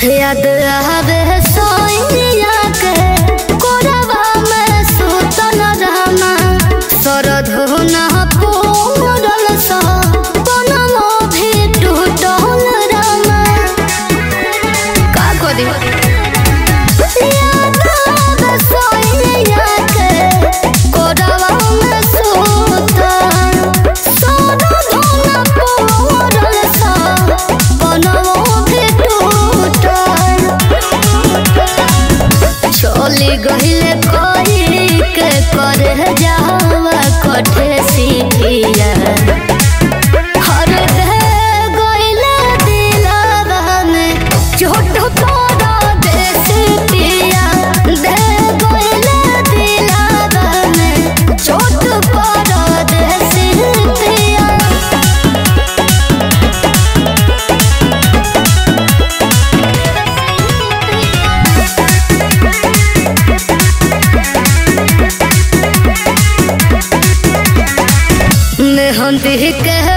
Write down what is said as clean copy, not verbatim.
याद आवे सोइया के कोरवा में सुतल रहना सरध ना पूरल सा बनमो भी टूटल रहना का करी याद आवे सोइया के कोरवा में सुतल सरध ना पूरल सा बनमो चली गहिले कोई के करे जावा कठे सीखिया हर दे गहिले दिलवा में चोट पड़ा देसी पिया दे गहिले दिलवा में चोट पड़ा देसी पिया मेहंदी के